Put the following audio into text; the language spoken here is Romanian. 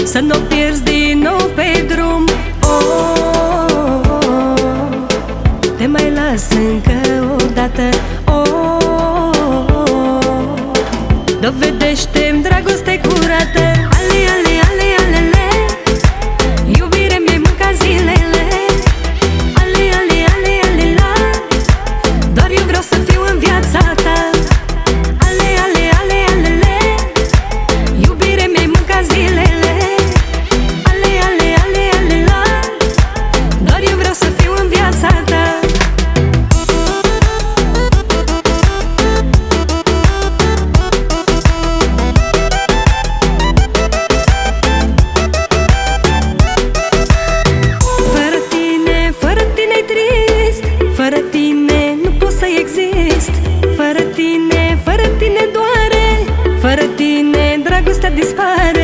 să nu o pierzi din nou pe drum. Te mai las încă o dată. Dovedește-mi dragoste curată. Ale, ale, ale, alele, iubire mi-ai mâncat zilele. Ale, ale, ale, ale, la, doar eu vreau să fiu în viața ta. Ale, ale, ale, alele, iubire mi-ai mâncat zilele. Ale, ale, ale, ale, la, doar eu vreau să fiu în viața ta. Fără tine nu pot să exist. Fără tine doare. Fără tine dragostea dispare.